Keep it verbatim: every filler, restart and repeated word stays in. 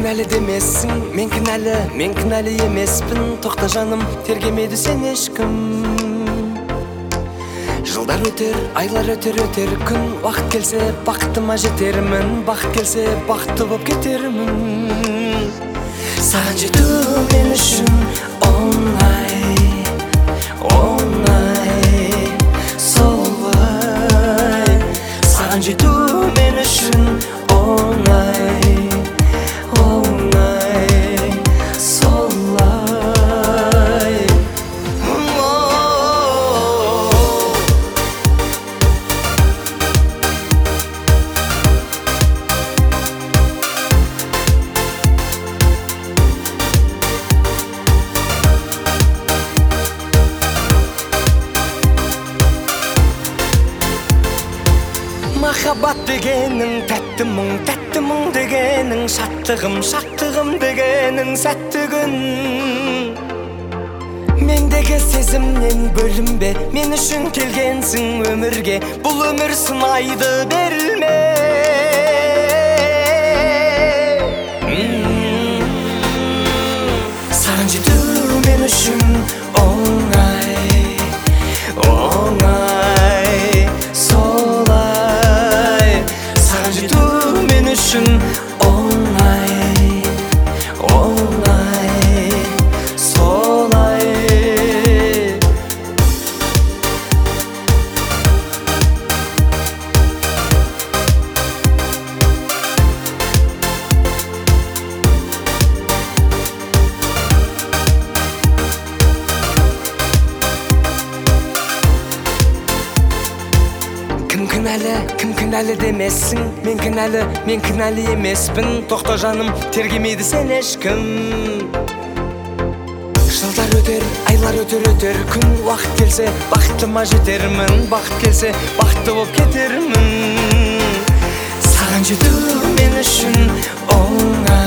кінәлі демессің, мен кінәлі, мен кінәлі емеспін. Тоқта жаным, тергемеді сен ешкім. Жылдар өтер, айлар өтер, өтер күн. Уақыт келсе, бақытыма жетермін. Бақыт келсе, бақытты боп кетермін. Саған жету мен үшін оңай, оңай, солай. Саған жету мен үшін оңай, оңай, солай. Махаббат дегенің тәтті мұң, тәтті мұң дегенің шаттығым, шаттығым дегенің сәтті күн. Мендегі сезімнен бөлінбе, мен үшін келгенсің өмірге. Бұл өмір сынайды берілме. Саған жету мен үшін оңай, оңай, солай. Саған жету мен үшін оңай, оңай, солай. Кім кінәлі, кім кінәлі демессің, мен кінәлі, мен кінәлі емеспін. Тоқта жаным, тергемейді сен ешкім. Жылдар өтер, айлар өтер, өтер күн. Уақыт келсе, бақытыма жетермін. Бақыт келсе, бақытты боп кетермін. Саған жету мен үшін оңай.